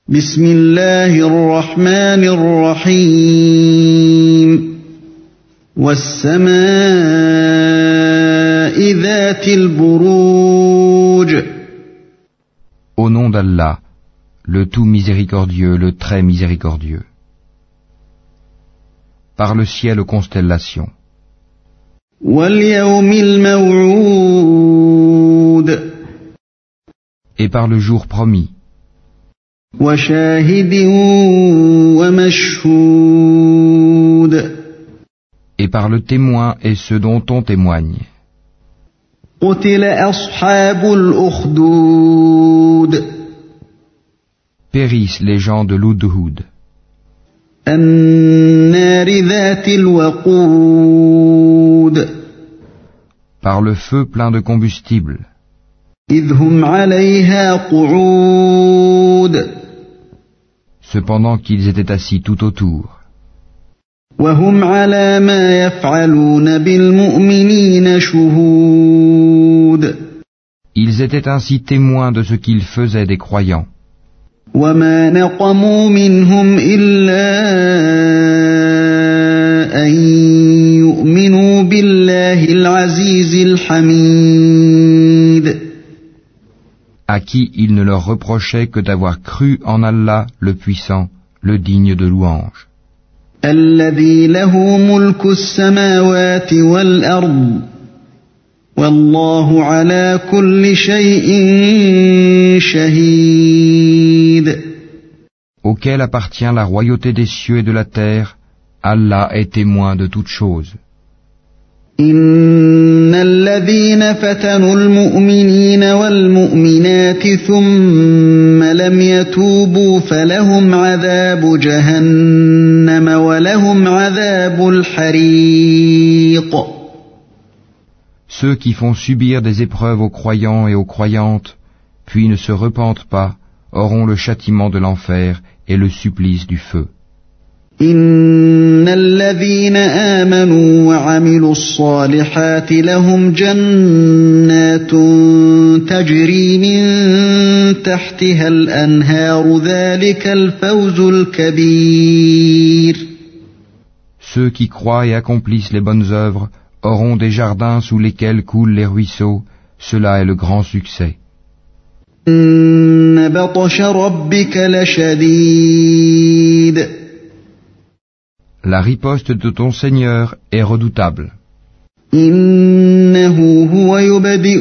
بسم الله الرحمن الرحيم والسماء ذات البروج Au nom d'Allah, le tout miséricordieux, le très miséricordieux. Par le ciel aux constellations. واليوم الموعود Et par le jour promis. وشاهد ومشهود Et par le témoin et ceux dont on témoigne. قتل أصحاب الأخدود Périssent les gens de l'Hudhud. النار ذات الوقود Par le feu plein de combustible. إذ هم عليها قعود Cependant qu'ils étaient assis tout autour. وهم على ما يفعلون بالمؤمنين شهود Ils étaient ainsi témoins de ce qu'ils faisaient des croyants. وما نقموا منهم إلا أن يؤمنوا بالله العزيز الحميد À qui il ne leur reprochait que d'avoir cru en Allah, le puissant, le digne de louange. الذي له ملك السماوات والأرض والله على كل شيء شهيد Auquel appartient la royauté des cieux et de la terre, Allah est témoin de toutes choses. إن الذين فتنوا المؤمنين والمؤمنات ثم لم يتوبوا فلهم عذاب جهنم ولهم عذاب الحريق Ceux qui font subir des épreuves aux croyants et aux croyantes, puis ne se repentent pas, auront le châtiment de l'enfer et le supplice du feu. إن الذين آمنوا وعملوا الصالحات لهم جنات تجري من تحتها الأنهار ذلك الفوز الكبير Ceux qui croient et accomplissent les bonnes œuvres auront des jardins sous lesquels coulent les ruisseaux, cela est le grand succès. إن بطش ربك لشديد La riposte de ton Seigneur est redoutable. إنه هو يبدئ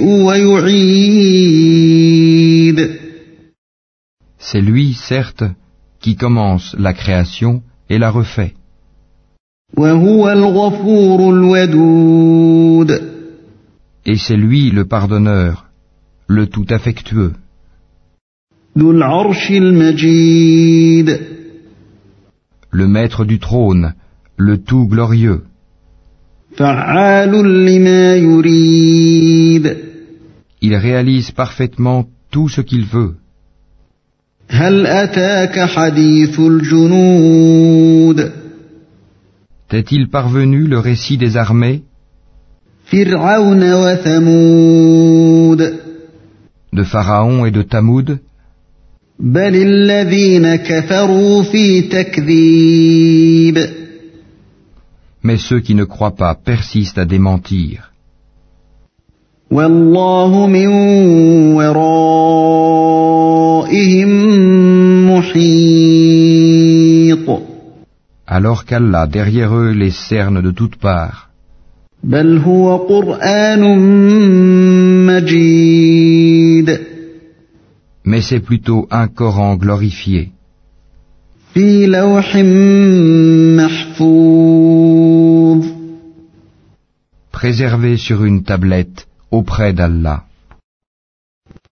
ويعيد C'est lui, certes, qui commence la création et la refait. وهو الغفور الودود Et c'est lui le pardonneur, le tout affectueux, ذو العرش المجيد le maître du trône, le tout glorieux, فعال لما يريد il réalise parfaitement tout ce qu'il veut. هل أتاك حديث الجنود T'est-il parvenu le récit des armées فرعون وثمود de Pharaon et de Tamoud? بل الذين كفروا في تكذيب Mais ceux qui ne croient pas persistent à démentir. والله من ورائهم محيط Alors qu'Allah derrière eux les cerne de toutes parts. بل هو قرآن مجيد Mais c'est plutôt un Coran glorifié, في لوح محفوظ préservé sur une tablette auprès d'Allah.